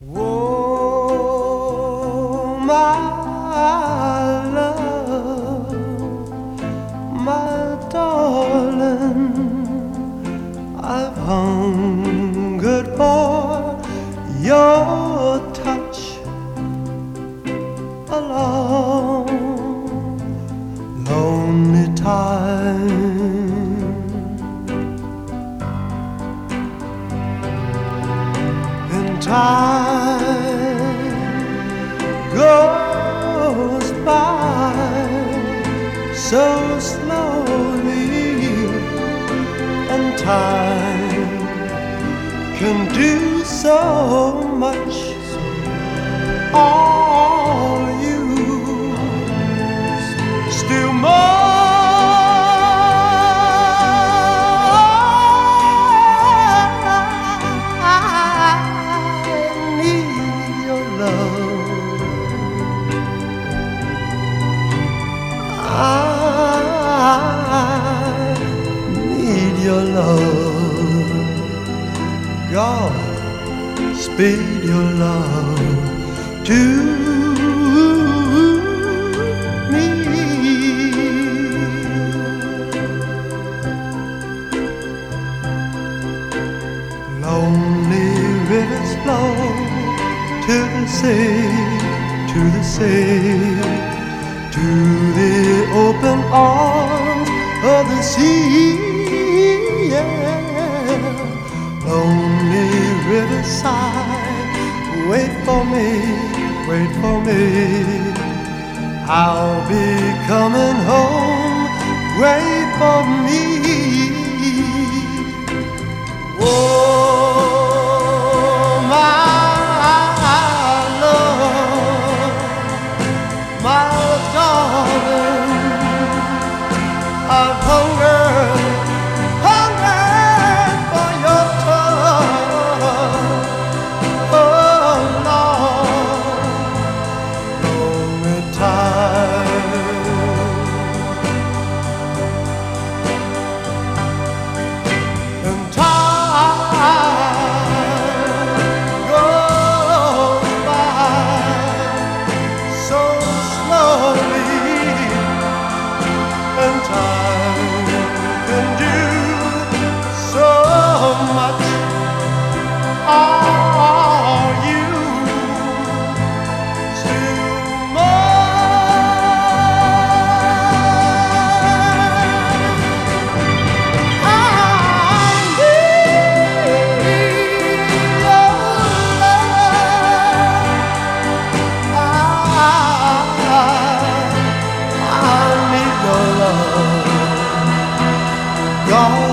Oh, my love, my darling, I've hungered for your touch a long, lonely time. And time goes by so slowly, and time can do so much. All you still more. I need your love. God, speed your love to me. Lonely rivers flow to the sea, to the sea, to the open arms of the sea, yeah. Lonely riverside, wait for me, wait for me. I'll be coming home, wait for me. Oh, my love, my darling, I've hungered for your touch. Oh, long, lonely time. And time goes by so slowly, and time can do so much. Are you still mine? I need your love. I need your love. God,